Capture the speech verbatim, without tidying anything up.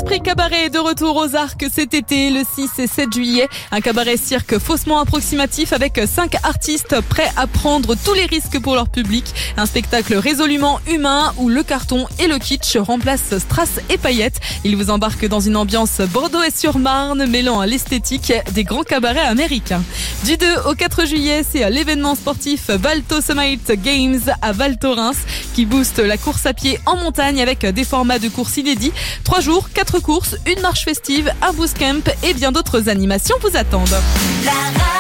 Esprit Cabaret est de retour aux Arcs cet été, le six et sept juillet. Un cabaret cirque faussement approximatif avec cinq artistes prêts à prendre tous les risques pour leur public. Un spectacle résolument humain où le carton et le kitsch remplacent strass et paillettes. Il vous embarque dans une ambiance Bordeaux et sur Marne, mêlant à l'esthétique des grands cabarets américains. Du deux au quatre juillet, c'est l'événement sportif Valto Summit Games à Val Thorens qui booste la course à pied en montagne avec des formats de courses inédits. Trois jours, quatre courses, une marche festive, un bootcamp et bien d'autres animations vous attendent. La